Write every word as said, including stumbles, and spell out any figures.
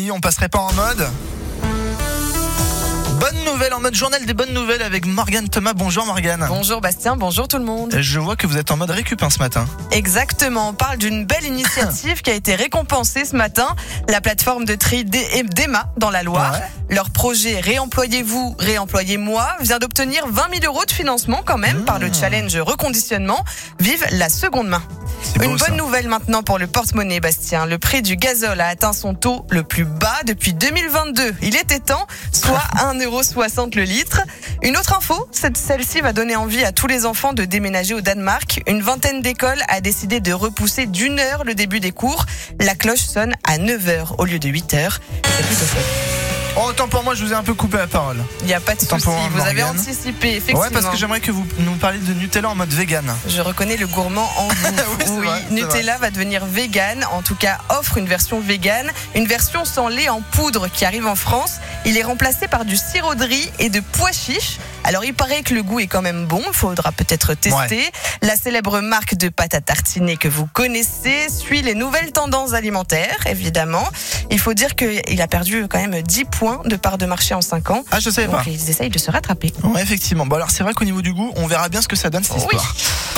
midi, on passerait pas en mode bonne nouvelle, en mode journal des bonnes nouvelles avec Morgane Thomas. Bonjour Morgane. Bonjour Bastien, bonjour tout le monde. Je vois que vous êtes en mode récup hein, ce matin. Exactement, on parle d'une belle initiative qui a été récompensée ce matin. La plateforme de tri d'Emma dans la Loire. Ouais. Leur projet Réemployez-vous, réemployez-moi vient d'obtenir vingt mille euros de financement quand même mmh. par le challenge reconditionnement. Vive la seconde main. Une beau, bonne ça. nouvelle maintenant pour le porte-monnaie, Bastien. Le prix du gazole a atteint son taux le plus bas depuis deux mille vingt-deux. Il était temps, soit un euro soixante le litre. Une autre info, celle-ci va donner envie à tous les enfants de déménager au Danemark. Une vingtaine d'écoles a décidé de repousser d'une heure le début des cours. La cloche sonne à neuf heures au lieu de huit heures. C'est plutôt chouette. Oh, autant pour moi, je vous ai un peu coupé la parole. Il n'y a pas de souci, vous avez anticipé, effectivement. Ouais, parce que j'aimerais que vous nous parliez de Nutella en mode vegan. Je reconnais le gourmand en vous. oui, oui vrai, Nutella va devenir vegan, en tout cas offre une version vegan, une version sans lait en poudre qui arrive en France. Il est remplacé par du sirop de riz et de pois chiches. Alors, il paraît que le goût est quand même bon, il faudra peut-être tester. Ouais. La célèbre marque de pâte à tartiner que vous connaissez suit les nouvelles tendances alimentaires, évidemment. Il faut dire qu'il a perdu quand même dix points de part de marché en cinq ans. Ah, je savais Donc, pas. Ils essayent de se rattraper. Ouais, effectivement. Bon, alors c'est vrai qu'au niveau du goût, on verra bien ce que ça donne cette oui. histoire.